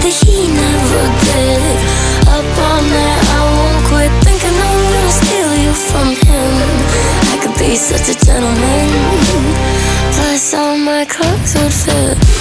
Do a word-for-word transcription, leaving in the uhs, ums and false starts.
that he never did. Up all night, I won't quit thinking I'm gonna steal you from him. I could be such a gentleman, plus all my clothes would fit.